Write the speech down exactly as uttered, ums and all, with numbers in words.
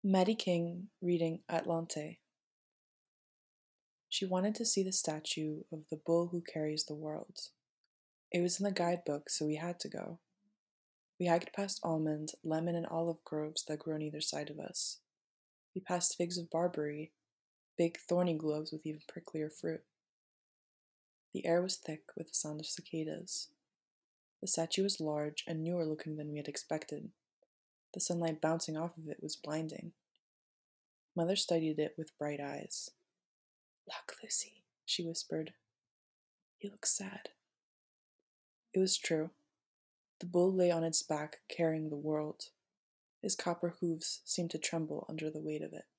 Maddie King reading Atlante. She wanted to see the statue of the bull who carries the world. It was in the guidebook, so we had to go. We hiked past almond, lemon, and olive groves that grew on either side of us. We passed figs of Barbary, big thorny globes with even pricklier fruit. The air was thick with the sound of cicadas. The statue was large and newer looking than we had expected. The sunlight bouncing off of it was blinding. Mother studied it with bright eyes. "Look, Lucy," she whispered. "He looks sad." It was true. The bull lay on its back, carrying the world. His copper hooves seemed to tremble under the weight of it.